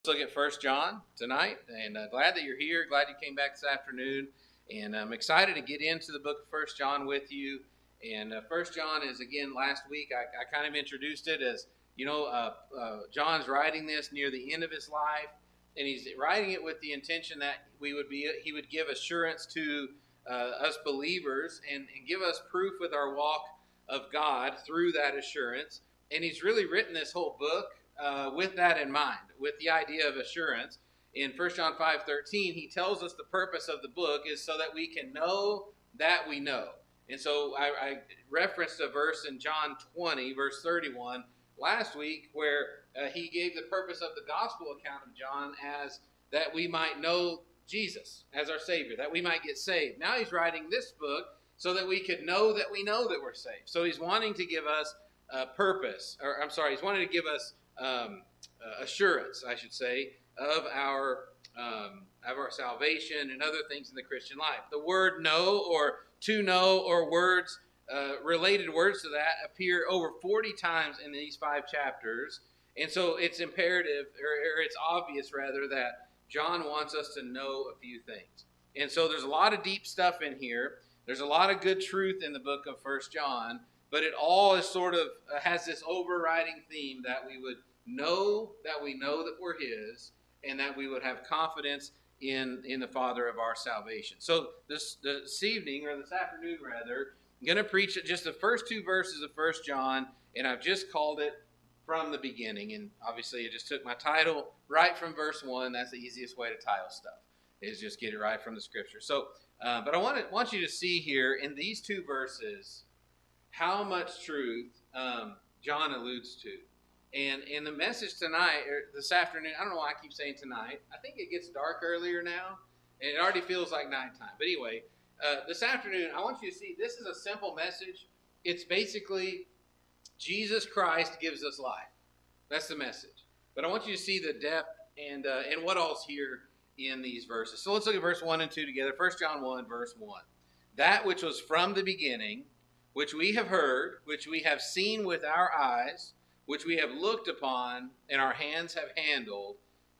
Let's look at First John tonight, and glad that you're here. Glad you came back this afternoon, and I'm excited to get into the book of First John with you. And First John is, again, last week I kind of introduced it as, John's writing this near the end of his life, and he's writing it with the intention that he would give assurance to us believers and give us proof with our walk of God through that assurance. And he's really written this whole book with that in mind, with the idea of assurance. In 1 John 5:13, he tells us the purpose of the book is so that we can know that we know. And so I referenced a verse in John 20, verse 31, last week, where he gave the purpose of the gospel account of John as that we might know Jesus as our Savior, that we might get saved. Now he's writing this book so that we could know that we're saved. So he's wanting to give us he's wanting to give us assurance, I should say, of our salvation and other things in the Christian life. The word know or to know or words, related words to that appear over 40 times in these 5 chapters. And so it's imperative, or it's obvious rather, that John wants us to know a few things. And so there's a lot of deep stuff in here. There's a lot of good truth in the book of 1 John, but it all is sort of has this overriding theme that we would know that we know that we're His, and that we would have confidence in the Father of our salvation. So this evening, or this afternoon rather, I'm going to preach just the first 2 verses of 1 John, and I've just called it From the Beginning. And obviously, I just took my title right from verse 1. That's the easiest way to title stuff, is just get it right from the Scripture. So, but I want you to see here in these 2 verses how much truth John alludes to. And in the message tonight, or this afternoon, I don't know why I keep saying tonight. I think it gets dark earlier now, and it already feels like nighttime. But anyway, this afternoon, I want you to see, this is a simple message. It's basically, Jesus Christ gives us life. That's the message. But I want you to see the depth and what all's here in these verses. So let's look at verse 1 and 2 together. 1 John 1, verse 1. That which was from the beginning, which we have heard, which we have seen with our eyes, which we have looked upon, and our hands have handled,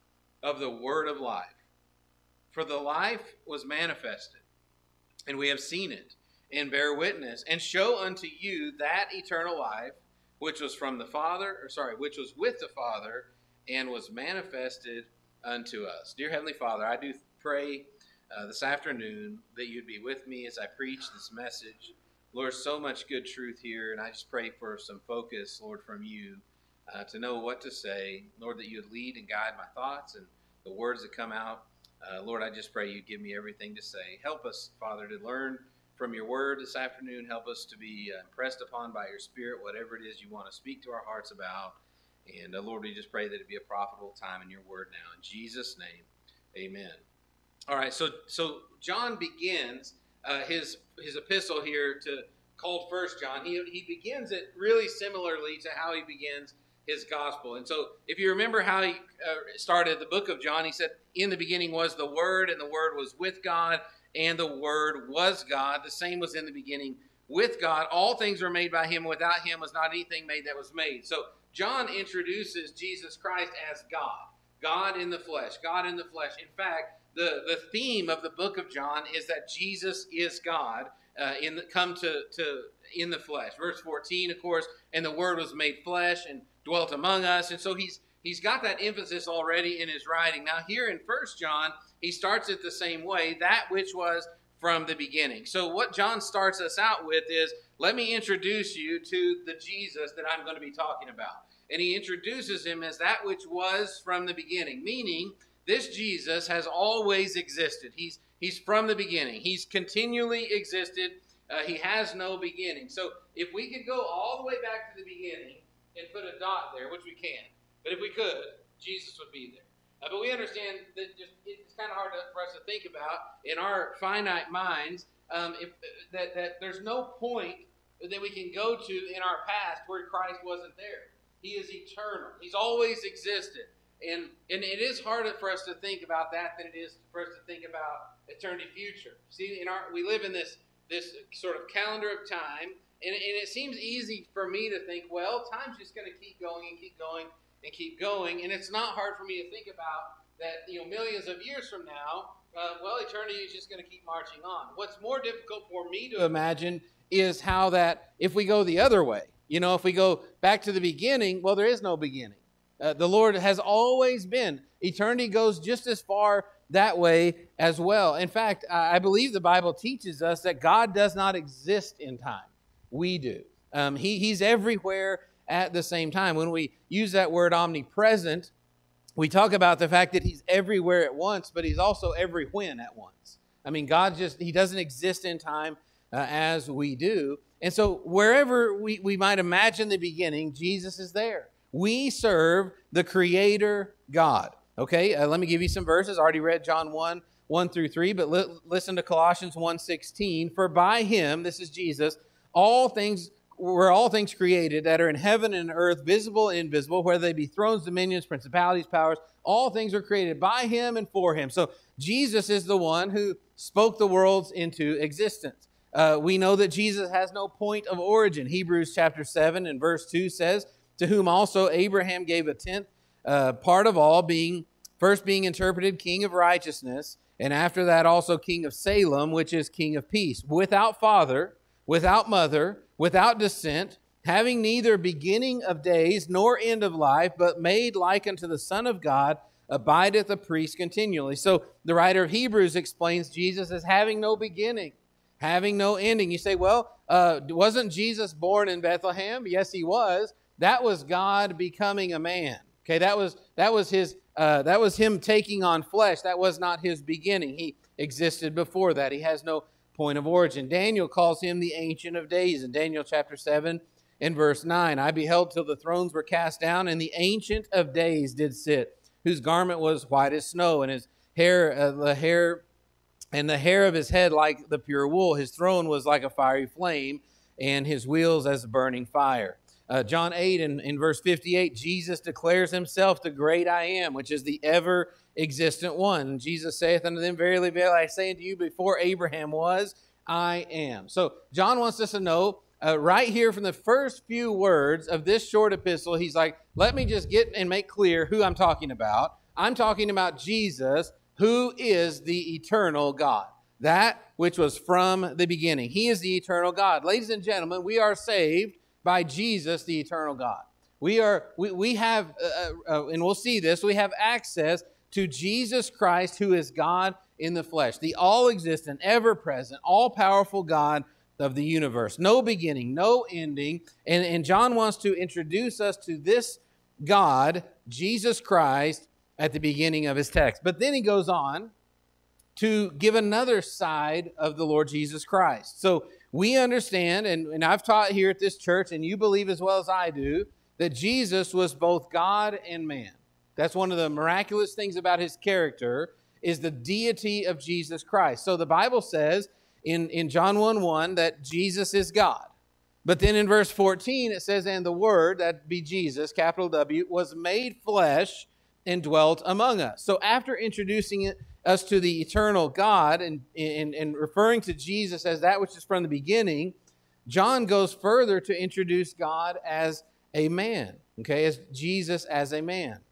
of the word of life. For the life was manifested, and we have seen it, and bear witness, and show unto you that eternal life, which was which was with the Father, and was manifested unto us. Dear Heavenly Father, I do pray this afternoon that you'd be with me as I preach this message. Lord, so much good truth here, and I just pray for some focus, Lord, from you to know what to say. Lord, that you'd lead and guide my thoughts and the words that come out. Lord, I just pray you'd give me everything to say. Help us, Father, to learn from your word this afternoon. Help us to be impressed upon by your Spirit, whatever it is you want to speak to our hearts about. And Lord, we just pray that it be a profitable time in your word now. In Jesus' name, amen. All right, so John begins his epistle here called 1 John. He begins it really similarly to how he begins his gospel. And so if you remember how he started the book of John, he said, in the beginning was the Word, and the Word was with God, and the Word was God. The same was in the beginning with God. All things were made by him. Without him was not anything made that was made. So John introduces Jesus Christ as God. God in the flesh. God in the flesh. In fact, the theme of the book of John is that Jesus is God in the flesh. Verse 14, of course, and the Word was made flesh and dwelt among us. And so he's got that emphasis already in his writing. Now here in 1 John, he starts it the same way, that which was from the beginning. So what John starts us out with is, let me introduce you to the Jesus that I'm going to be talking about. And he introduces him as that which was from the beginning, meaning this Jesus has always existed. He's from the beginning. He's continually existed. He has no beginning. So if we could go all the way back to the beginning and put a dot there, which we can't, but if we could, Jesus would be there. But we understand that it's kind of hard for us to think about in our finite minds that there's no point that we can go to in our past where Christ wasn't there. He is eternal. He's always existed. And it is harder for us to think about that than it is for us to think about eternity future. See, we live in this sort of calendar of time, and it seems easy for me to think, well, time's just going to keep going and keep going, and keep going. And it's not hard for me to think about that, millions of years from now, eternity is just going to keep marching on. What's more difficult for me to imagine is how that, if we go the other way, if we go back to the beginning, well, there is no beginning. The Lord has always been. Eternity goes just as far that way as well. In fact, I believe the Bible teaches us that God does not exist in time. We do. He's everywhere at the same time. When we use that word omnipresent, we talk about the fact that he's everywhere at once, but he's also every when at once. I mean, God he doesn't exist in time as we do. And so wherever we might imagine the beginning, Jesus is there. We serve the Creator God. Okay, let me give you some verses. I already read John 1 through 3, but listen to Colossians 1:16. For by him, this is Jesus, all things created that are in heaven and earth, visible and invisible, whether they be thrones, dominions, principalities, powers, all things are created by him and for him. So Jesus is the one who spoke the worlds into existence. We know that Jesus has no point of origin. Hebrews chapter 7 and verse 2 says, to whom also Abraham gave a tenth part of all, first being interpreted king of righteousness, and after that also king of Salem, which is king of peace, without father, without mother, without descent, having neither beginning of days nor end of life, but made like unto the Son of God, abideth a priest continually. So the writer of Hebrews explains Jesus as having no beginning, having no ending. You say, well, wasn't Jesus born in Bethlehem? Yes, he was. That was God becoming a man. Okay, that was him taking on flesh. That was not his beginning. He existed before that. He has no point of origin. Daniel calls him the Ancient of Days in Daniel chapter 7 and verse 9. I beheld till the thrones were cast down, and the Ancient of Days did sit, whose garment was white as snow, and his hair, the hair of his head like the pure wool. His throne was like a fiery flame, and his wheels as a burning fire. John 8 in verse 58, Jesus declares himself the great I am, which is the ever-existent one. Jesus saith unto them, verily, verily, I say unto you, before Abraham was, I am. So John wants us to know right here from the first few words of this short epistle, he's like, let me just get and make clear who I'm talking about. I'm talking about Jesus, who is the eternal God, that which was from the beginning. He is the eternal God. Ladies and gentlemen, we are saved by Jesus, the eternal God. We have, and we'll see this, we have access to Jesus Christ, who is God in the flesh, the all-existent, ever-present, all-powerful God of the universe. No beginning, no ending. And John wants to introduce us to this God, Jesus Christ, at the beginning of his text. But then he goes on to give another side of the Lord Jesus Christ. So we understand, and I've taught here at this church, and you believe as well as I do, that Jesus was both God and man. That's one of the miraculous things about his character, is the deity of Jesus Christ. So the Bible says in John 1:1 that Jesus is God. But then in verse 14 it says, and the Word, that be Jesus, capital W, was made flesh and dwelt among us. So after introducing us to the eternal God and referring to Jesus as that which is from the beginning, John goes further to introduce God as a man, okay, as Jesus as a man.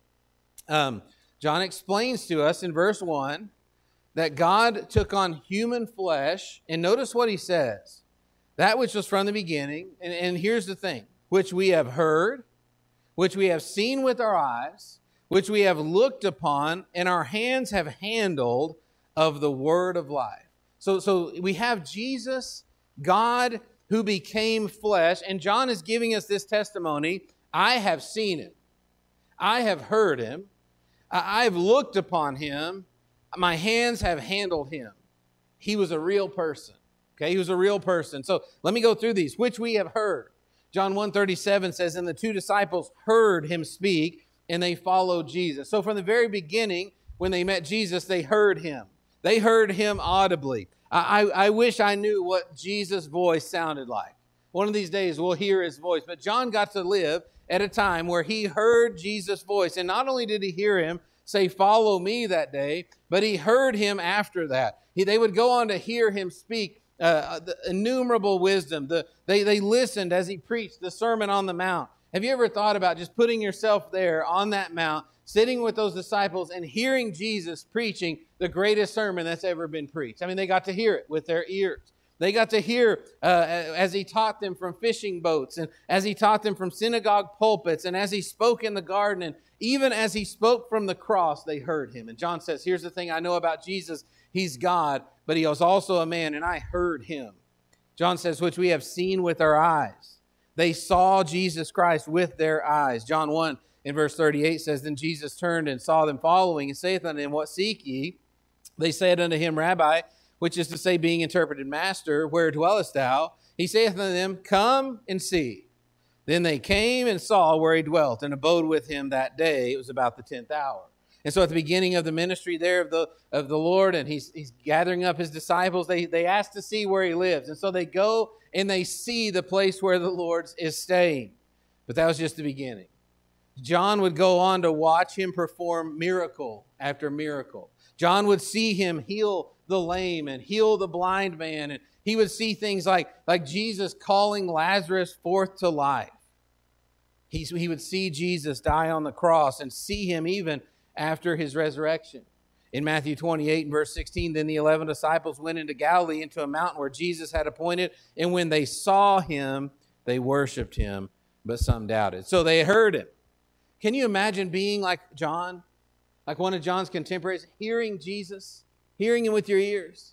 John explains to us in verse 1 that God took on human flesh, and notice what he says, that which was from the beginning, and here's the thing, which we have heard, which we have seen with our eyes, which we have looked upon, and our hands have handled of the word of life. So we have Jesus, God, who became flesh, and John is giving us this testimony. I have seen him. I have heard him. I've looked upon him. My hands have handled him. He was a real person. Okay, he was a real person. So let me go through these, which we have heard. John 1:37 says, and the two disciples heard him speak, and they followed Jesus. So from the very beginning, when they met Jesus, they heard him. They heard him audibly. I wish I knew what Jesus' voice sounded like. One of these days, we'll hear his voice. But John got to live at a time where he heard Jesus' voice. And not only did he hear him say, follow me that day, but he heard him after that. They would go on to hear him speak the innumerable wisdom. They listened as he preached the Sermon on the Mount. Have you ever thought about just putting yourself there on that mount, sitting with those disciples and hearing Jesus preaching the greatest sermon that's ever been preached? I mean, they got to hear it with their ears. They got to hear as he taught them from fishing boats, and as he taught them from synagogue pulpits, and as he spoke in the garden, and even as he spoke from the cross, they heard him. And John says, here's the thing I know about Jesus. He's God, but he was also a man, and I heard him. John says, which we have seen with our eyes. They saw Jesus Christ with their eyes. John 1 in verse 38 says, then Jesus turned and saw them following, and saith unto them, what seek ye? They said unto him, Rabbi, which is to say, being interpreted, Master, where dwellest thou? He saith unto them, come and see. Then they came and saw where he dwelt, and abode with him that day. It was about the 10th hour. And so at the beginning of the ministry there of the Lord, and he's gathering up his disciples, they ask to see where he lives. And so they go and they see the place where the Lord is staying. But that was just the beginning. John would go on to watch him perform miracle after miracle. John would see him heal the lame and heal the blind man. And he would see things like Jesus calling Lazarus forth to life. He would see Jesus die on the cross and see him even after his resurrection. In Matthew 28 and verse 16, then the 11 disciples went into Galilee into a mountain where Jesus had appointed. And when they saw him, they worshiped him, but some doubted. So they heard him. Can you imagine being like John? Like one of John's contemporaries, hearing Jesus, hearing him with your ears,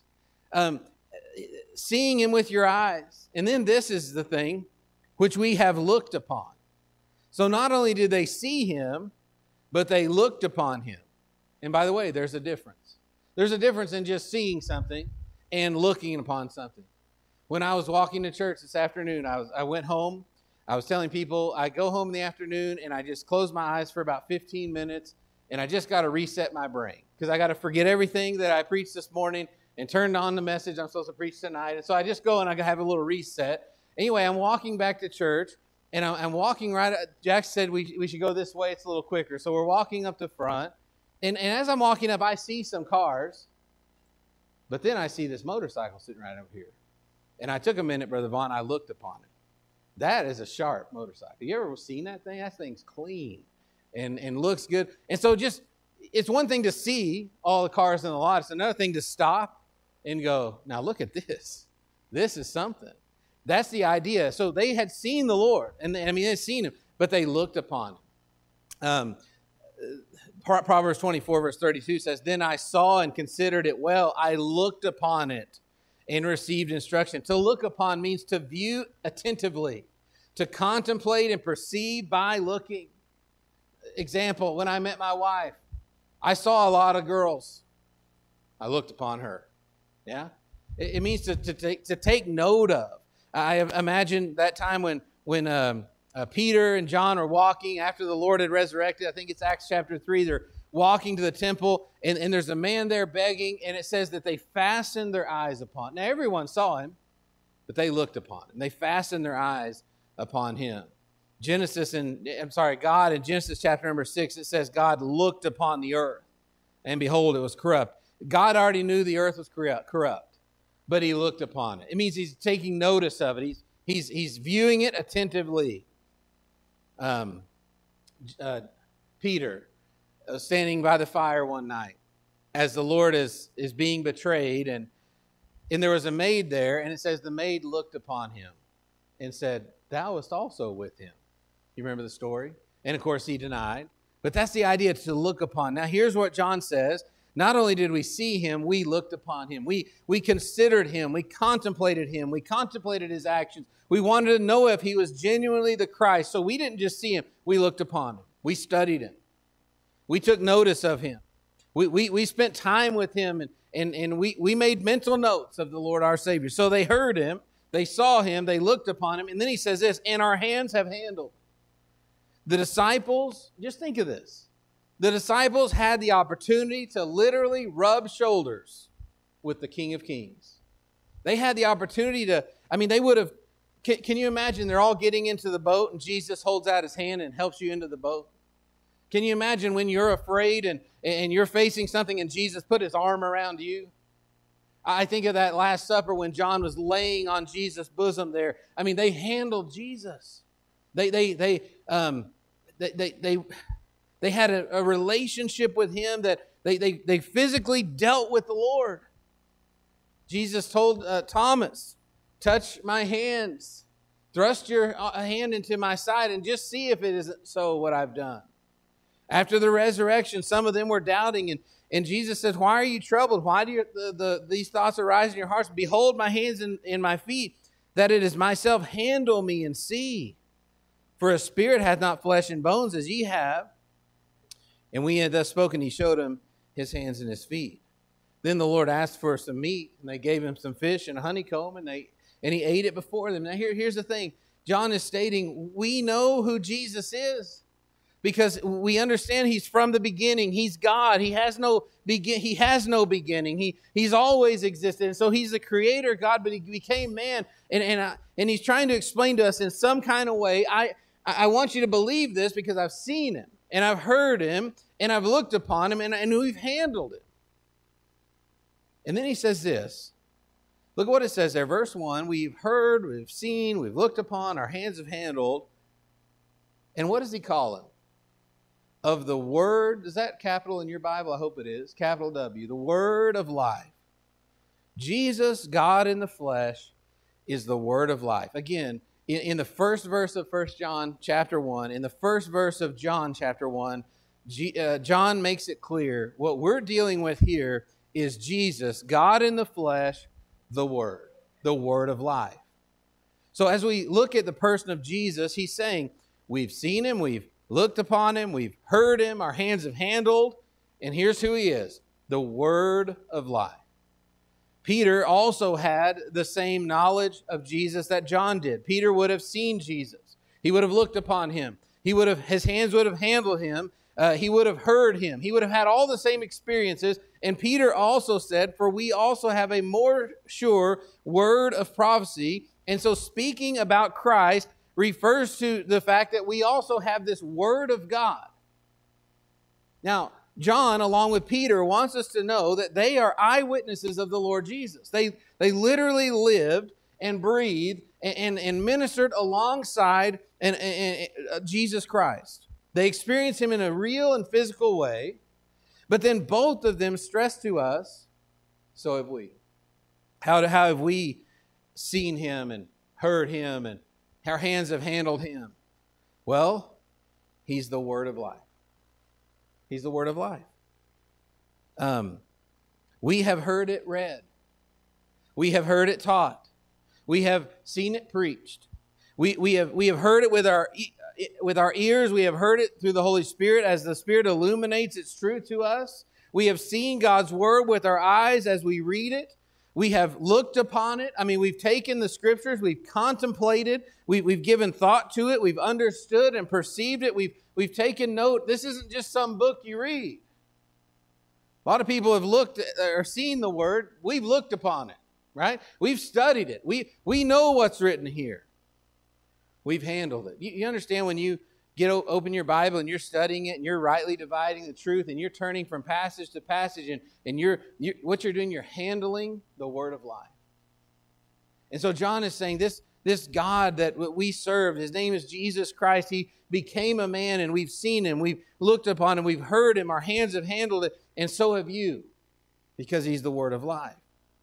seeing him with your eyes. And then this is the thing which we have looked upon. So not only did they see him, but they looked upon him. And by the way, there's a difference. There's a difference in just seeing something and looking upon something. When I was walking to church this afternoon, I went home. I was telling people I go home in the afternoon and I just close my eyes for about 15 minutes and I just got to reset my brain because I got to forget everything that I preached this morning and turned on the message I'm supposed to preach tonight. And so I just go and I have a little reset. Anyway, I'm walking back to church and I'm walking right. Jack said we should go this way. It's a little quicker. So we're walking up the front. And as I'm walking up, I see some cars. But then I see this motorcycle sitting right over here. And I took a minute, Brother Vaughn. I looked upon it. That is a sharp motorcycle. You ever seen that thing? That thing's clean and looks good. And so just, it's one thing to see all the cars in the lot. It's another thing to stop and go, now look at this. This is something. That's the idea. So they had seen the Lord. And they'd seen him, but they looked upon him. Proverbs 24 verse 32 says, then I saw and considered it well. I looked upon it and received instruction. To look upon means to view attentively, to contemplate and perceive by looking. Example, when I met my wife, I saw a lot of girls. I looked upon her. Yeah? It means to take note of. I imagine that time when Peter and John are walking after the Lord had resurrected. I think it's Acts chapter 3. They're walking to the temple, and there's a man there begging, and it says that they fastened their eyes upon. Now, everyone saw him, but they looked upon him. They fastened their eyes upon him. God in Genesis chapter number 6, it says God looked upon the earth, and behold, it was corrupt. God already knew the earth was corrupt, but he looked upon it. It means he's taking notice of it. He's viewing it attentively. Peter standing by the fire one night as the Lord is being betrayed, and there was a maid there, and it says the maid looked upon him and said, thou wast also with him. You remember the story? And of course he denied. But that's the idea, to look upon. Now here's what John says. Not only did we see him, we looked upon him. We considered him. We contemplated him. We contemplated his actions. We wanted to know if he was genuinely the Christ. So we didn't just see him. We looked upon him. We studied him. We took notice of him. We spent time with him, and we made mental notes of the Lord our Savior. So they heard him. They saw him. They looked upon him. And then he says this, and our hands have handled. The disciples, just think of this. The disciples had the opportunity to literally rub shoulders with the King of Kings. They had the opportunity to, they would have, can you imagine they're all getting into the boat and Jesus holds out his hand and helps you into the boat? Can you imagine when you're afraid and you're facing something and Jesus put his arm around you? I think of that Last Supper when John was laying on Jesus' bosom there. They handled Jesus. They They had a relationship with him, that they physically dealt with the Lord. Jesus told Thomas, touch my hands, thrust your hand into my side, and just see if it isn't so what I've done. After the resurrection, some of them were doubting, and Jesus says, why are you troubled? Why do these thoughts arise in your hearts? Behold my hands and my feet, that it is myself. Handle me and see. For a spirit hath not flesh and bones as ye have. And when he had thus spoken, he showed him his hands and his feet. Then the Lord asked for some meat, and they gave him some fish and a honeycomb, and he ate it before them. Now here's the thing. John is stating, we know who Jesus is, because we understand he's from the beginning. He's God. He has no beginning. He's always existed. And so he's the creator God, but he became man. And he's trying to explain to us in some kind of way, I want you to believe this because I've seen him, and I've heard him, and I've looked upon him, and we've handled it. And then he says this. Look at what it says there. Verse 1, we've heard, we've seen, we've looked upon, our hands have handled. And what does he call him? Of the word, is that capital in your Bible? I hope it is. Capital W, the word of life. Jesus, God in the flesh, is the word of life. Again, in the first verse of 1 John chapter 1, in the first verse of John chapter 1, John makes it clear what we're dealing with here is Jesus, God in the flesh, the word of life. So as we look at the person of Jesus, he's saying, we've seen him, we've looked upon him, we've heard him, our hands have handled, and here's who he is, the word of life. Peter also had the same knowledge of Jesus that John did. Peter would have seen Jesus. He would have looked upon him. His hands would have handled him. He would have heard him. He would have had all the same experiences. And Peter also said, for we also have a more sure word of prophecy. And so speaking about Christ refers to the fact that we also have this word of God. Now, John, along with Peter, wants us to know that they are eyewitnesses of the Lord Jesus. They literally lived and breathed and ministered alongside Jesus Christ. They experienced him in a real and physical way, but then both of them stress to us, so have we. How have we seen him and heard him and our hands have handled him? Well, he's the word of life. He's the word of life. We have heard it read. We have heard it taught. We have seen it preached. We have heard it with our ears. We have heard it through the Holy Spirit as the Spirit illuminates its truth to us. We have seen God's word with our eyes as we read it. We have looked upon it. I mean, we've taken the scriptures, we've contemplated, we've given thought to it, we've understood and perceived it, we've taken note. This isn't just some book you read. A lot of people have looked or seen the word. We've looked upon it, right? We've studied it. We know what's written here. We've handled it. You understand when you open your Bible and you're studying it and you're rightly dividing the truth and you're turning from passage to passage and what you're doing, you're handling the word of life. And so John is saying this God that we serve, his name is Jesus Christ. He became a man and we've seen him. We've looked upon him. We've heard him. Our hands have handled it. And so have you, because he's the word of life.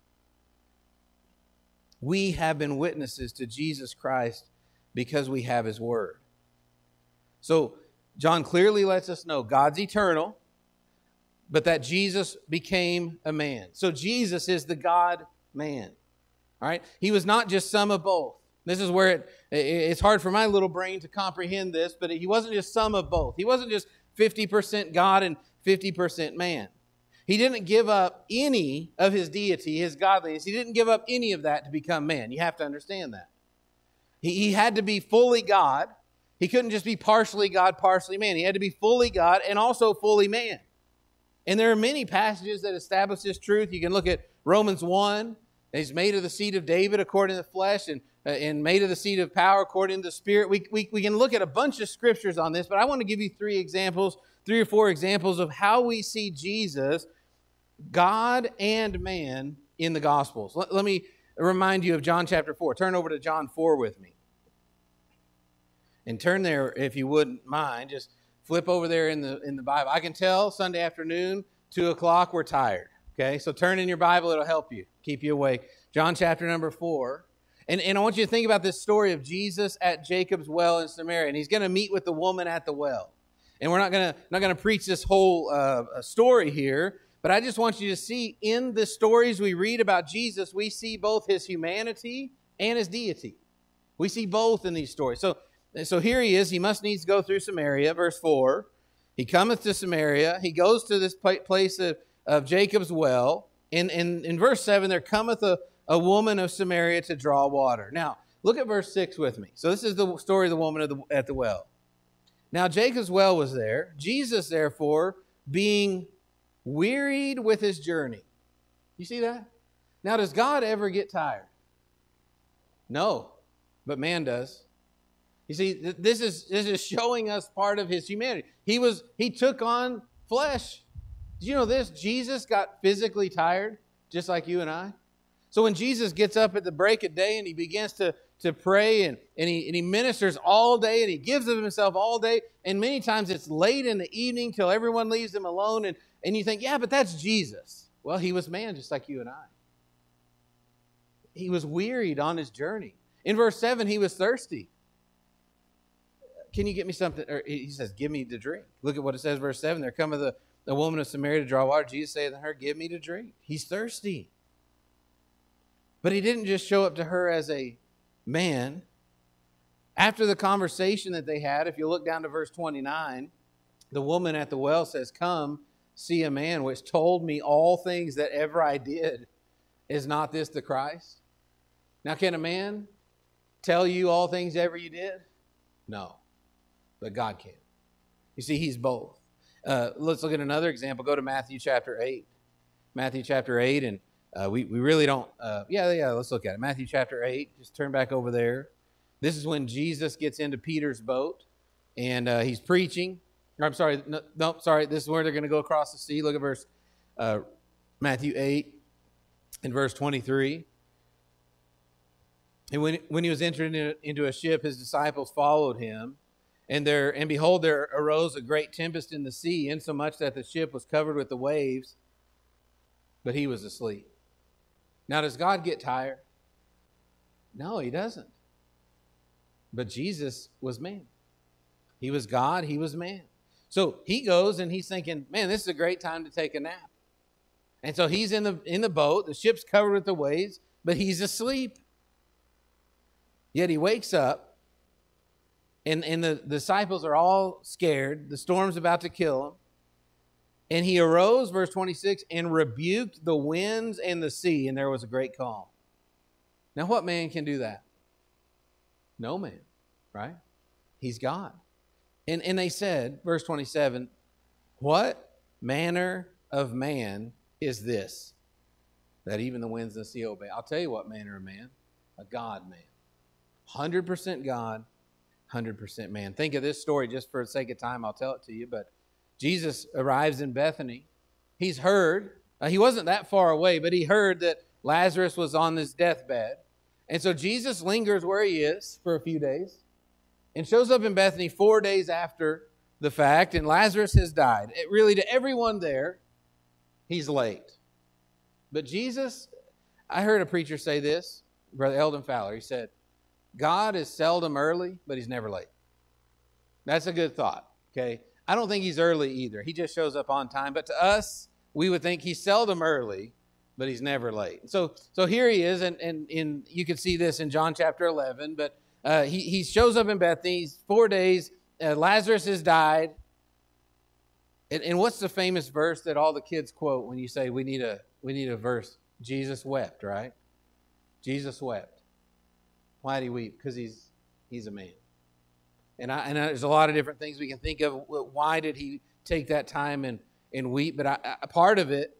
We have been witnesses to Jesus Christ because we have his word. So John clearly lets us know God's eternal, but that Jesus became a man. So Jesus is the God-man. All right? He was not just some of both. This is where it's hard for my little brain to comprehend this, but he wasn't just some of both. He wasn't just 50% God and 50% man. He didn't give up any of his deity, his godliness. He didn't give up any of that to become man. You have to understand that. He had to be fully God. He couldn't just be partially God, partially man. He had to be fully God and also fully man. And there are many passages that establish this truth. You can look at Romans 1. He's made of the seed of David according to the flesh and made of the seed of power according to the spirit. We can look at a bunch of scriptures on this, but I want to give you three or four examples of how we see Jesus, God and man, in the Gospels. Let me remind you of John chapter 4. Turn over to John 4 with me. And turn there, if you wouldn't mind. Just flip over there in the Bible. I can tell Sunday afternoon, 2 o'clock, we're tired. Okay, so turn in your Bible. It'll help you, keep you awake. John chapter number 4. And I want you to think about this story of Jesus at Jacob's well in Samaria. And he's going to meet with the woman at the well. And we're not going to preach this whole story here. But I just want you to see in the stories we read about Jesus, we see both his humanity and his deity. We see both in these stories. So here he is. He must needs go through Samaria, verse 4. He cometh to Samaria. He goes to this place of Jacob's well. And in verse 7, there cometh a woman of Samaria to draw water. Now, look at verse 6 with me. So this is the story of the woman at the well. Now, Jacob's well was there. Jesus, therefore, being wearied with his journey. You see that? Now, does God ever get tired? No, but man does. You see, this is showing us part of his humanity. He took on flesh. Did you know this? Jesus got physically tired, just like you and I. So when Jesus gets up at the break of day and he begins to pray and he ministers all day and he gives of himself all day, and many times it's late in the evening till everyone leaves him alone, and you think, yeah, but that's Jesus. Well, he was man just like you and I. He was wearied on his journey. In verse 7, he was thirsty. Can you get me something? Or he says, give me to drink. Look at what it says, verse 7. There cometh a woman of Samaria to draw water. Jesus saith unto her, give me to drink. He's thirsty. But he didn't just show up to her as a man. After the conversation that they had, if you look down to verse 29, the woman at the well says, come, see a man which told me all things that ever I did. Is not this the Christ? Now, can a man tell you all things ever you did? No. But God can. You see, he's both. Let's look at another example. Go to Matthew chapter 8. Matthew chapter 8, and we really don't... let's look at it. Matthew chapter 8. Just turn back over there. This is when Jesus gets into Peter's boat, and he's preaching. This is where they're going to go across the sea. Look at Matthew 8 and verse 23. And when he was entering into a ship, his disciples followed him. And behold, there arose a great tempest in the sea, insomuch that the ship was covered with the waves, but he was asleep. Now, does God get tired? No, he doesn't. But Jesus was man. He was God, he was man. So he goes and he's thinking, man, this is a great time to take a nap. And so he's in the boat, the ship's covered with the waves, but he's asleep. Yet he wakes up. And the disciples are all scared. The storm's about to kill him. And he arose, verse 26, and rebuked the winds and the sea, and there was a great calm. Now, what man can do that? No man, right? He's God. And they said, verse 27, what manner of man is this, that even the winds and the sea obey? I'll tell you what manner of man, a God man. 100% God, 100% man. Think of this story just for the sake of time. I'll tell it to you. But Jesus arrives in Bethany. He's heard. He wasn't that far away, but he heard that Lazarus was on his deathbed. And so Jesus lingers where he is for a few days and shows up in Bethany 4 days after the fact, and Lazarus has died. Really, to everyone there, he's late. But Jesus, I heard a preacher say this, Brother Eldon Fowler. He said, God is seldom early, but he's never late. That's a good thought, okay? I don't think he's early either. He just shows up on time. But to us, we would think he's seldom early, but he's never late. So here he is, and you can see this in John chapter 11. But he shows up in Bethany. He's 4 days. Lazarus has died. And what's the famous verse that all the kids quote when you say we need a verse? Jesus wept, right? Jesus wept. Why did he weep? Because he's a man. And there's a lot of different things we can think of. Why did he take that time and weep? But a part of it,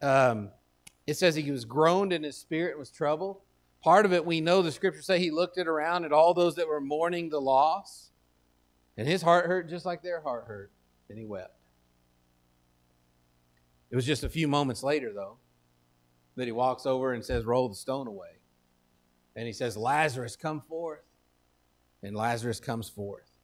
it says he was groaned in his spirit and was troubled. Part of it, we know the scriptures say he looked around at all those that were mourning the loss. And his heart hurt just like their heart hurt. And he wept. It was just a few moments later, though, that he walks over and says, roll the stone away. And he says, Lazarus, come forth. And Lazarus comes forth.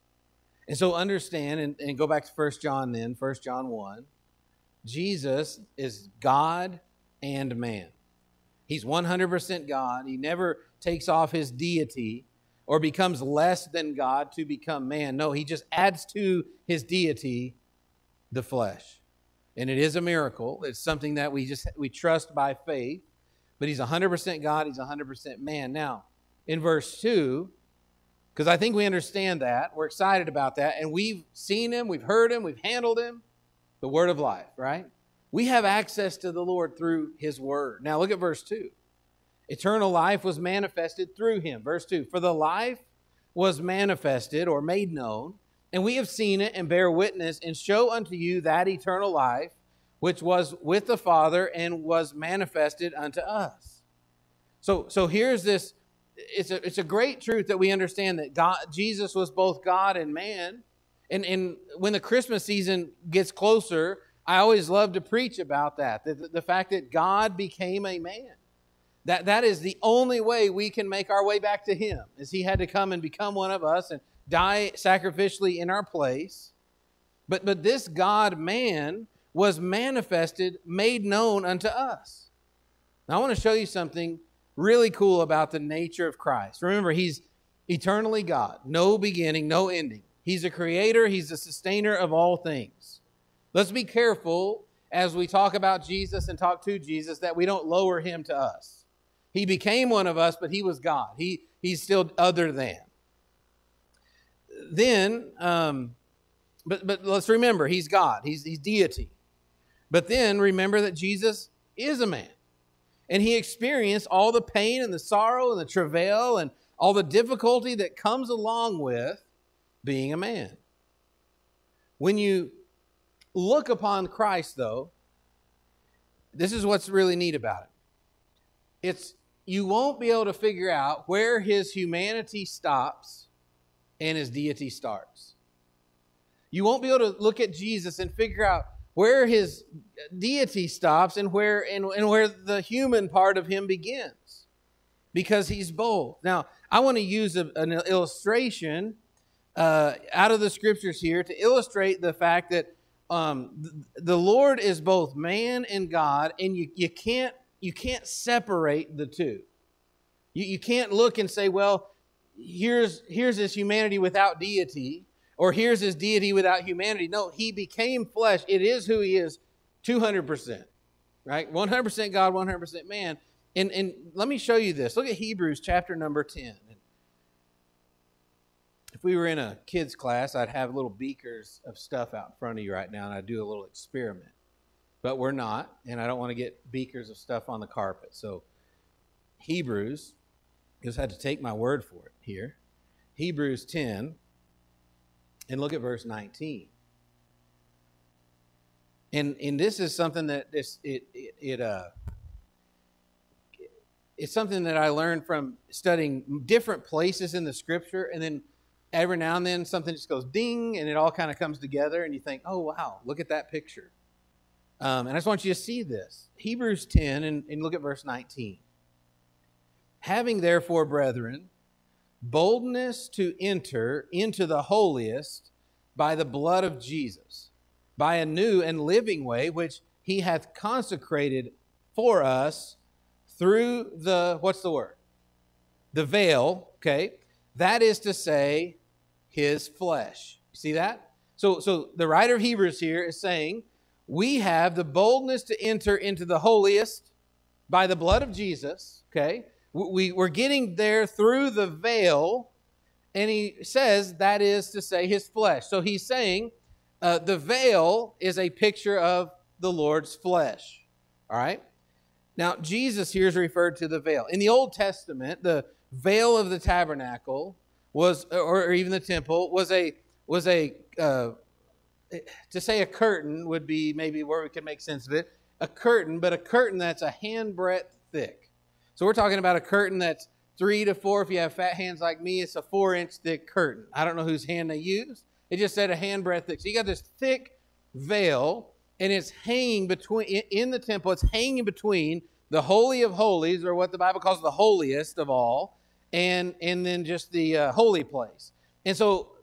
And so understand, and go back to 1 John then, 1 John 1. Jesus is God and man. He's 100% God. He never takes off his deity or becomes less than God to become man. No, he just adds to his deity the flesh. And it is a miracle. It's something that we trust by faith. But he's 100% God. He's 100% man. Now, in verse 2, because I think we understand that. We're excited about that. And we've seen him. We've heard him. We've handled him. The word of life, right? We have access to the Lord through his word. Now look at verse 2. Eternal life was manifested through him. Verse 2. For the life was manifested or made known, and we have seen it and bear witness and show unto you that eternal life which was with the Father and was manifested unto us. So here's this. It's a great truth that we understand that Jesus was both God and man. And when the Christmas season gets closer, I always love to preach about that. The fact that God became a man. That is the only way we can make our way back to him, is he had to come and become one of us and die sacrificially in our place. But this God-man was manifested, made known unto us. Now I want to show you something really cool about the nature of Christ. Remember, he's eternally God, no beginning, no ending. He's a creator. He's a sustainer of all things. Let's be careful as we talk about Jesus and talk to Jesus that we don't lower him to us. He became one of us, but he was God. He's still other than. Then, but let's remember, he's God. He's deity. But then remember that Jesus is a man. And he experienced all the pain and the sorrow and the travail and all the difficulty that comes along with being a man. When you look upon Christ, though, this is what's really neat about it. You won't be able to figure out where his humanity stops and his deity starts. You won't be able to look at Jesus and figure out where his deity stops and where the human part of him begins, because he's both. Now, I want to use an illustration out of the scriptures here to illustrate the fact that the Lord is both man and God, and you can't separate the two. You can't look and say, well, here's his humanity without deity, or here's his deity without humanity. No, he became flesh. It is who he is 200%, right? 100% God, 100% man. And let me show you this. Look at Hebrews chapter number 10. If we were in a kids class, I'd have little beakers of stuff out in front of you right now, and I'd do a little experiment. But we're not, and I don't want to get beakers of stuff on the carpet. So Hebrews, you just had to take my word for it here. Hebrews 10, and look at verse 19. And this is something that it's something that I learned from studying different places in the Scripture, and then every now and then something just goes ding, and it all kind of comes together, and you think, oh, wow, look at that picture. And I just want you to see this. Hebrews 10, and look at verse 19. Having therefore, brethren, boldness to enter into the holiest by the blood of Jesus, by a new and living way, which he hath consecrated for us through the, what's the word? The veil, okay? That is to say, his flesh. You see that? So the writer of Hebrews here is saying, we have the boldness to enter into the holiest by the blood of Jesus, okay? We're getting there through the veil, and he says that is to say his flesh. So he's saying the veil is a picture of the Lord's flesh, all right? Now, Jesus here is referred to the veil. In the Old Testament, the veil of the tabernacle was, or even the temple, was a to say a curtain would be maybe where we can make sense of it, a curtain, but a curtain that's a handbreadth thick. So we're talking about a curtain that's 3 to 4. If you have fat hands like me, it's a 4-inch thick curtain. I don't know whose hand they used. It just said a handbreadth thick. So you got this thick veil, and it's hanging between, in the temple, it's hanging between the Holy of Holies, or what the Bible calls the holiest of all, and then just the holy place. And so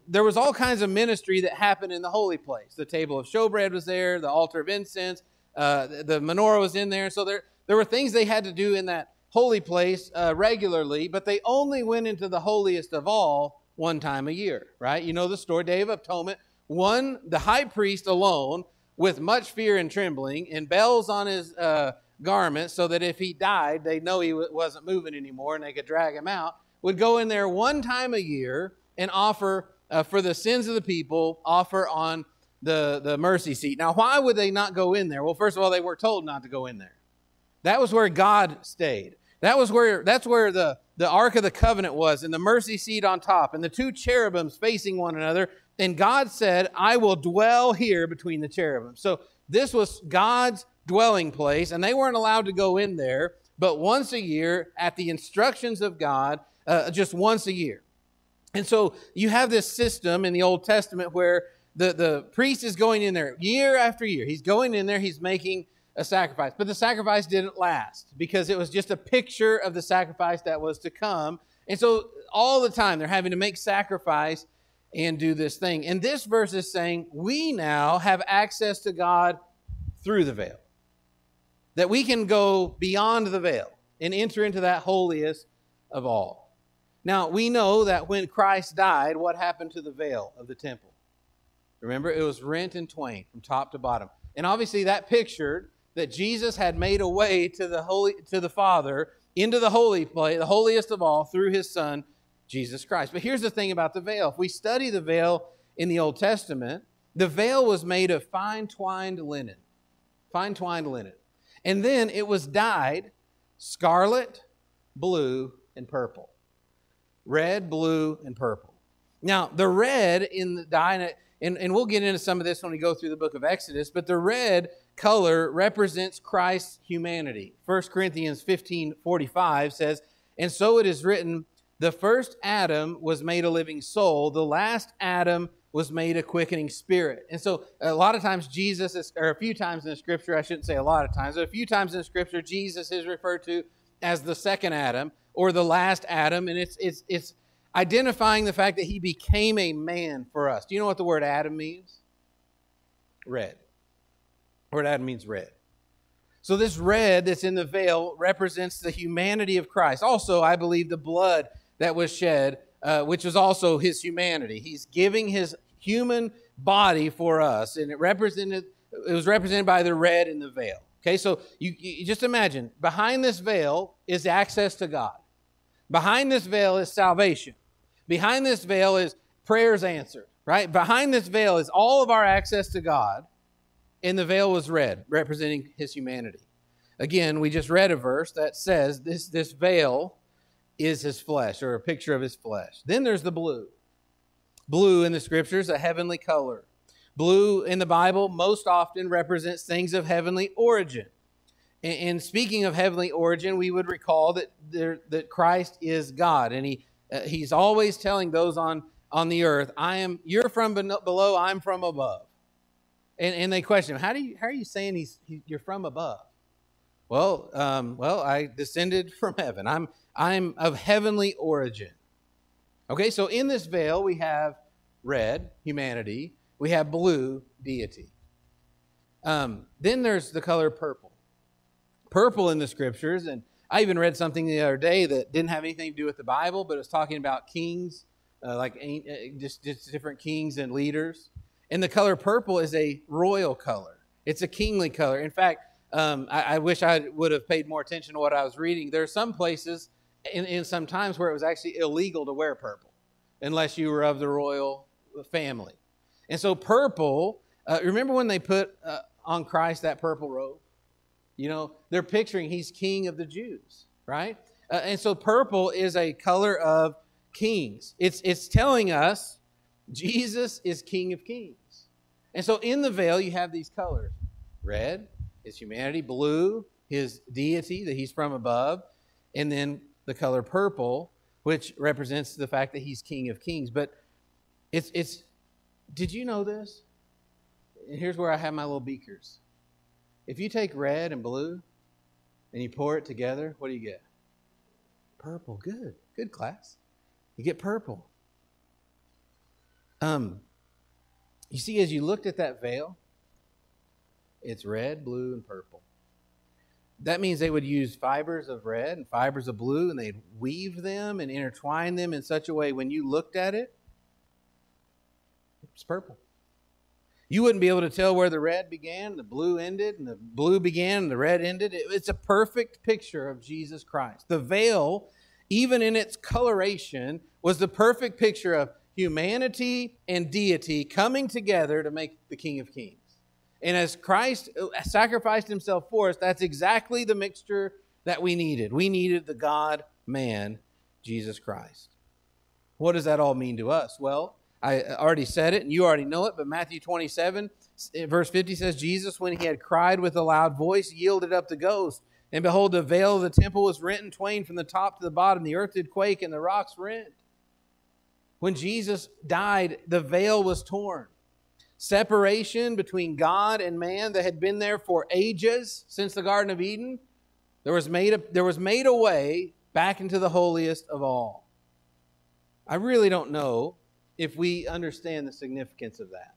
there was all kinds of ministry that happened in the holy place. The table of showbread was there, the altar of incense, the menorah was in there. So there were things they had to do in that holy place regularly, but they only went into the holiest of all one time a year, right? You know the story, Day of Atonement. The high priest alone, with much fear and trembling, and bells on his garment, so that if he died, they know he wasn't moving anymore and they could drag him out, would go in there one time a year and offer for the sins of the people, offer on the mercy seat. Now, why would they not go in there? Well, first of all, they were told not to go in there. That was where God stayed. That's where the Ark of the Covenant was, and the mercy seat on top, and the two cherubims facing one another. And God said, I will dwell here between the cherubim. So this was God's dwelling place, and they weren't allowed to go in there, but once a year at the instructions of God, just once a year. And so you have this system in the Old Testament where the priest is going in there year after year. He's going in there, he's making a sacrifice. But the sacrifice didn't last because it was just a picture of the sacrifice that was to come. And so all the time they're having to make sacrifice and do this thing. And this verse is saying we now have access to God through the veil. That we can go beyond the veil and enter into that holiest of all. Now, we know that when Christ died, what happened to the veil of the temple? Remember, it was rent in twain from top to bottom. And obviously that pictured that Jesus had made a way to the Father into the holy place, the holiest of all, through his Son, Jesus Christ. But here's the thing about the veil. If we study the veil in the Old Testament, the veil was made of fine twined linen. Fine twined linen. And then it was dyed scarlet, blue, and purple. Red, blue, and purple. Now, the red in the dye, and we'll get into some of this when we go through the book of Exodus, but the red color represents Christ's humanity. 1 Corinthians 15:45 says, and so it is written, the first Adam was made a living soul, the last Adam was made a quickening spirit. And so a lot of times or a few times in the Scripture, I shouldn't say a lot of times, but a few times in the Scripture, Jesus is referred to as the second Adam or the last Adam, and it's identifying the fact that he became a man for us. Do you know what the word Adam means? Red. The word Adam means red. So this red that's in the veil represents the humanity of Christ. Also, I believe the blood that was shed, which is also his humanity. He's giving his human body for us, and it was represented by the red in the veil. Okay, so you just imagine, behind this veil is access to God. Behind this veil is salvation. Behind this veil is prayers answered, right? Behind this veil is all of our access to God, and the veil was red, representing his humanity. Again, we just read a verse that says this veil is his flesh, or a picture of his flesh. Then there's the blue. Blue in the Scriptures, a heavenly color. Blue in the Bible most often represents things of heavenly origin. And speaking of heavenly origin, we would recall that Christ is God, and he's always telling those on the earth, you're from below, I'm from above. And they question him, how are you saying you're from above? Well, I descended from heaven. I'm of heavenly origin. Okay, so in this veil we have red, humanity. We have blue, deity. Then there's the color purple. Purple in the Scriptures, and I even read something the other day that didn't have anything to do with the Bible, but it was talking about kings, just different kings and leaders. And the color purple is a royal color. It's a kingly color. In fact, I wish I would have paid more attention to what I was reading. There are some places in some times where it was actually illegal to wear purple unless you were of the royal family. And so purple, remember when they put on Christ that purple robe? You know, they're picturing he's king of the Jews, right? And so purple is a color of kings. It's telling us Jesus is King of Kings. And so in the veil, you have these colors. Red, his humanity. Blue, his deity, that he's from above. And then the color purple, which represents the fact that he's King of Kings. But did you know this? And here's where I have my little beakers. If you take red and blue and you pour it together, what do you get? Purple. Good class. You get purple. You see, as you looked at that veil, it's red, blue, and purple. That means they would use fibers of red and fibers of blue, and they'd weave them and intertwine them in such a way when you looked at it, it's purple. You wouldn't be able to tell where the red began, the blue ended, and the blue began, and the red ended. It's a perfect picture of Jesus Christ. The veil, even in its coloration, was the perfect picture of humanity and deity coming together to make the King of Kings. And as Christ sacrificed himself for us, that's exactly the mixture that we needed. We needed the God-man, Jesus Christ. What does that all mean to us? Well, I already said it, and you already know it, but Matthew 27, verse 50 says, Jesus, when he had cried with a loud voice, yielded up the ghost. And behold, the veil of the temple was rent in twain from the top to the bottom. The earth did quake, and the rocks rent. When Jesus died, the veil was torn. Separation between God and man that had been there for ages since the Garden of Eden, there was made a way back into the holiest of all. I really don't know if we understand the significance of that.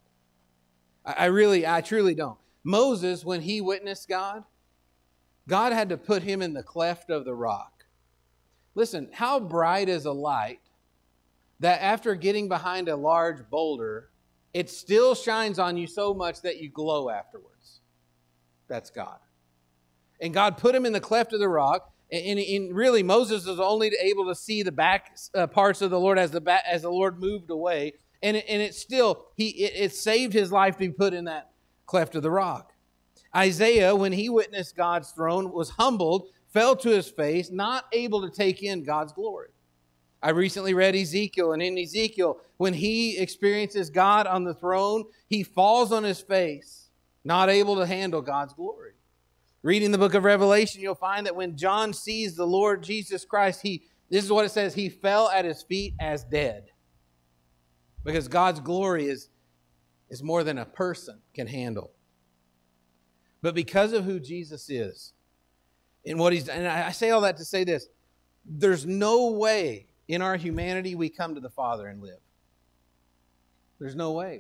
I truly don't. Moses, when he witnessed God, God had to put him in the cleft of the rock. Listen, how bright is a light that after getting behind a large boulder, it still shines on you so much that you glow afterwards? That's God. And God put him in the cleft of the rock. And really, Moses was only able to see the back parts of the Lord as the Lord moved away. And it saved his life to be put in that cleft of the rock. Isaiah, when he witnessed God's throne, was humbled, fell to his face, not able to take in God's glory. I recently read Ezekiel, and in Ezekiel, when he experiences God on the throne, he falls on his face, not able to handle God's glory. Reading the book of Revelation, you'll find that when John sees the Lord Jesus Christ, this is what it says, he fell at his feet as dead. Because God's glory is more than a person can handle. But because of who Jesus is, and what he's done, and I say all that to say this, there's no way in our humanity we come to the Father and live. There's no way.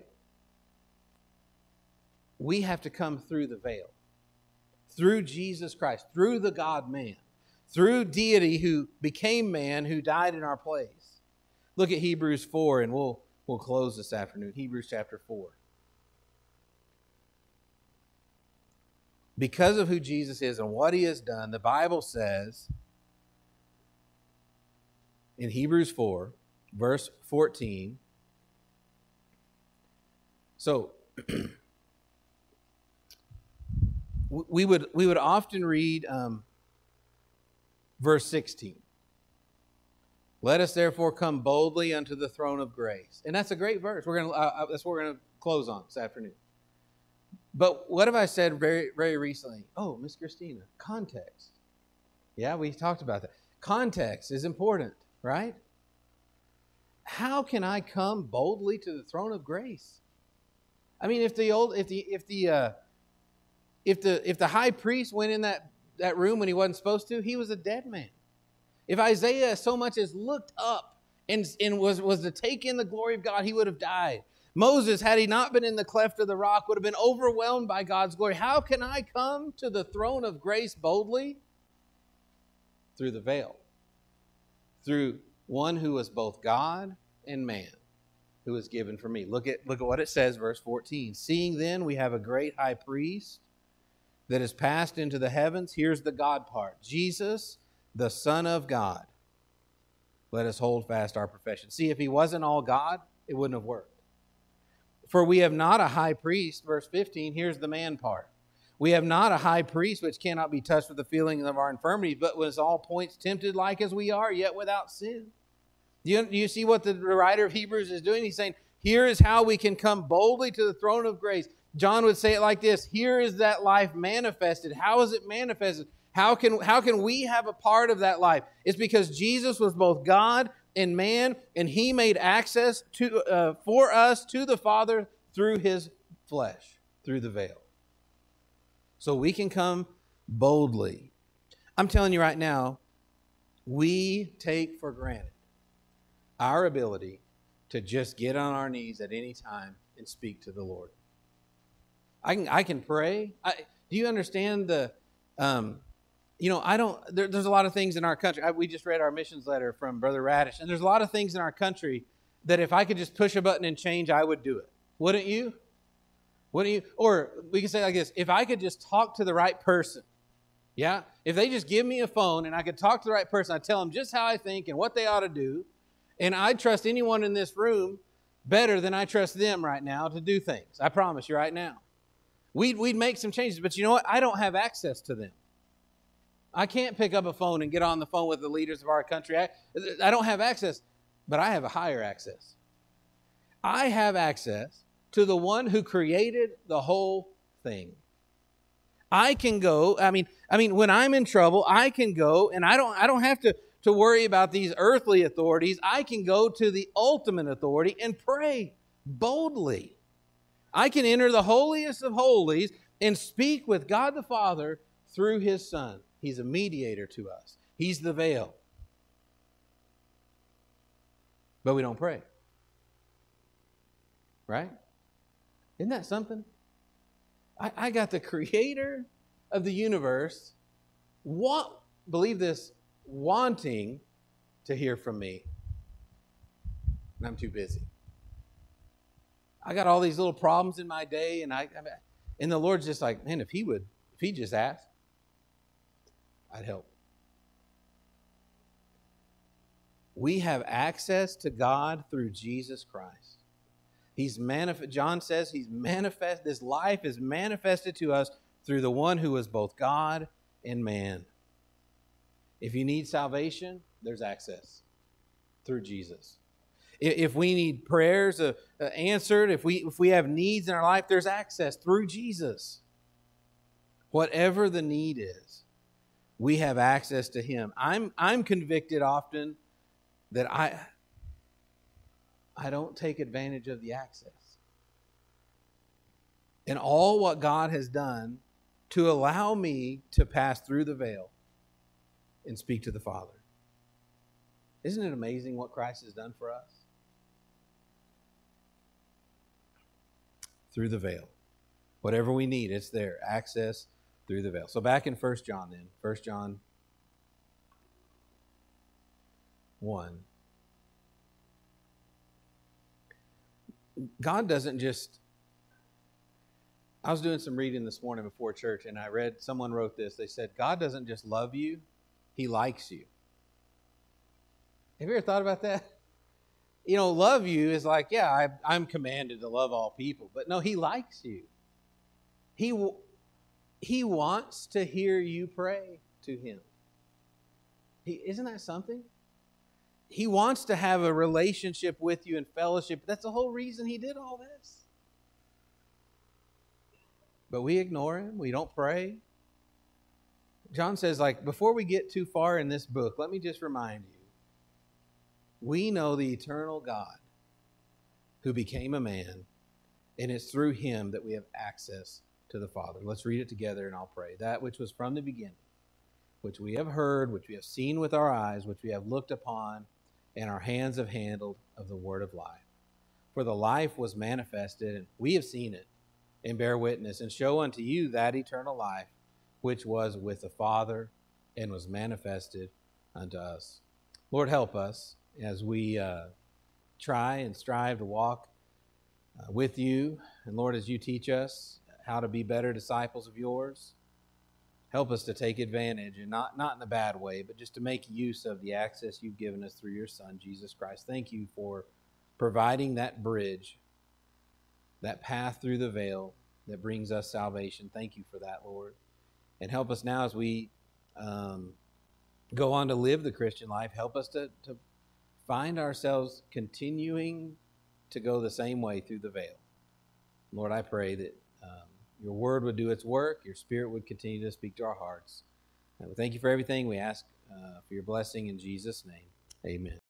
We have to come through the veil. Through Jesus Christ, through the God-man, through deity who became man, who died in our place. Look at Hebrews 4, and we'll close this afternoon. Hebrews chapter 4. Because of who Jesus is and what he has done, the Bible says in Hebrews 4, verse 14, so we would often read verse 16. Let us therefore come boldly unto the throne of grace. And that's a great verse. That's what we're going to close on this afternoon. But what have I said very, very recently? Oh, Miss Christina, context. Yeah, we talked about that. Context is important, right? How can I come boldly to the throne of grace? I mean, if the high priest went in that room when he wasn't supposed to, he was a dead man. If Isaiah so much as looked up and was to take in the glory of God, he would have died. Moses, had he not been in the cleft of the rock, would have been overwhelmed by God's glory. How can I come to the throne of grace boldly? Through the veil. Through one who was both God and man, who was given for me. Look at what it says, verse 14. Seeing then we have a great high priest that has passed into the heavens. Here's the God part. Jesus, the Son of God. Let us hold fast our profession. See, if he wasn't all God, it wouldn't have worked. For we have not a high priest, verse 15, here's the man part. We have not a high priest which cannot be touched with the feelings of our infirmities, but was all points tempted like as we are, yet without sin. Do you see what the writer of Hebrews is doing? He's saying, here is how we can come boldly to the throne of grace. John would say it like this, here is that life manifested. How is it manifested? How can we have a part of that life? It's because Jesus was both God and man, and he made access for us to the Father through his flesh, through the veil. So we can come boldly. I'm telling you right now, we take for granted our ability to just get on our knees at any time and speak to the Lord. I can pray. Do you understand the, there's a lot of things in our country. We just read our missions letter from Brother Radish, and there's a lot of things in our country that if I could just push a button and change, I would do it. Wouldn't you? Wouldn't you? Or we can say like this, if I could just talk to the right person, yeah? If they just give me a phone and I could talk to the right person, I'd tell them just how I think and what they ought to do, and I'd trust anyone in this room better than I trust them right now to do things. I promise you right now. We'd make some changes, but you know what? I don't have access to them. I can't pick up a phone and get on the phone with the leaders of our country. I don't have access, but I have a higher access. I have access to the one who created the whole thing. I can go, I mean, when I'm in trouble, I can go, and I don't have to worry about these earthly authorities. I can go to the ultimate authority and pray boldly. I can enter the holiest of holies and speak with God the Father through His Son. He's a mediator to us. He's the veil. But we don't pray. Right? Isn't that something? I got the creator of the universe, believe this, wanting to hear from me. And I'm too busy. I got all these little problems in my day, and the Lord's just like, man, if he just asked, I'd help. We have access to God through Jesus Christ. John says this life is manifested to us through the one who is both God and man. If you need salvation, there's access through Jesus. If we need prayers answered, if we have needs in our life, there's access through Jesus. Whatever the need is, we have access to Him. I'm convicted often that I don't take advantage of the access. And all what God has done to allow me to pass through the veil and speak to the Father. Isn't it amazing what Christ has done for us? Through the veil. Whatever we need, it's there. Access through the veil. So back in 1 John then. 1 John 1. God doesn't just... I was doing some reading this morning before church, and I read, someone wrote this. They said, God doesn't just love you, He likes you. Have you ever thought about that? You know, love you is like, yeah, I'm commanded to love all people. But no, He likes you. He wants to hear you pray to Him. Isn't that something? He wants to have a relationship with you and fellowship. That's the whole reason He did all this. But we ignore Him. We don't pray. John says, like, before we get too far in this book, let me just remind you. We know the eternal God who became a man, and it's through Him that we have access to the Father. Let's read it together and I'll pray. That which was from the beginning, which we have heard, which we have seen with our eyes, which we have looked upon, and our hands have handled of the word of life. For the life was manifested, and we have seen it, and bear witness, and show unto you that eternal life, which was with the Father, and was manifested unto us. Lord, help us as we try and strive to walk with you. And Lord, as you teach us how to be better disciples of yours, help us to take advantage, and not in a bad way, but just to make use of the access you've given us through your Son, Jesus Christ. Thank you for providing that bridge, that path through the veil that brings us salvation. Thank you for that, Lord. And help us now as we go on to live the Christian life. Help us to find ourselves continuing to go the same way through the veil. Lord, I pray that your word would do its work. Your Spirit would continue to speak to our hearts. And we thank you for everything. We ask for your blessing in Jesus' name. Amen.